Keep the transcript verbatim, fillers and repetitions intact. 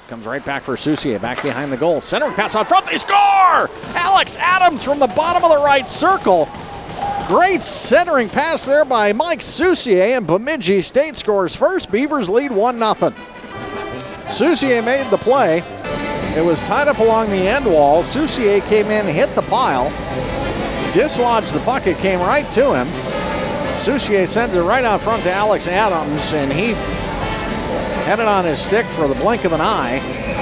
Comes right back for Soucier, back behind the goal. Centering pass on front, they score! Alex Adams from the bottom of the right circle. Great centering pass there by Mike Soucier, and Bemidji State scores first. Beavers lead one nothing. Soucier made the play. It was tied up along the end wall. Soucier came in, hit the pile, dislodged the puck. It came right to him. Soucier sends it right out front to Alex Adams, and he had it on his stick for the blink of an eye.